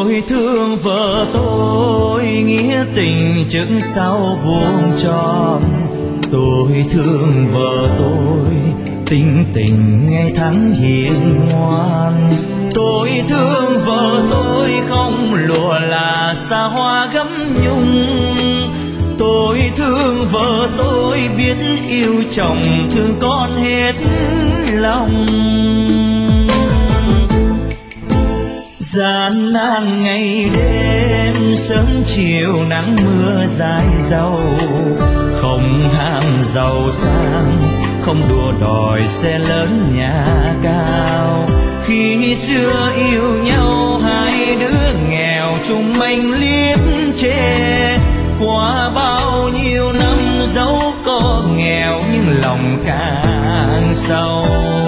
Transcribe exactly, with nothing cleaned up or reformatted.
Tôi thương vợ tôi, nghĩa tình trước sau vuông tròn. Tôi thương vợ tôi, tính tình ngày tháng hiền ngoan. Tôi thương vợ tôi, không lụa là xa hoa gấm nhung. Tôi thương vợ tôi, biết yêu chồng thương con hết lòng. Gian nan ngày đêm, sớm chiều nắng mưa dài dầu. Không ham giàu sang, không đua đòi xe lớn nhà cao. Khi xưa yêu nhau hai đứa nghèo chung manh liếp chê. Qua bao nhiêu năm dẫu có nghèo nhưng lòng càng sâu.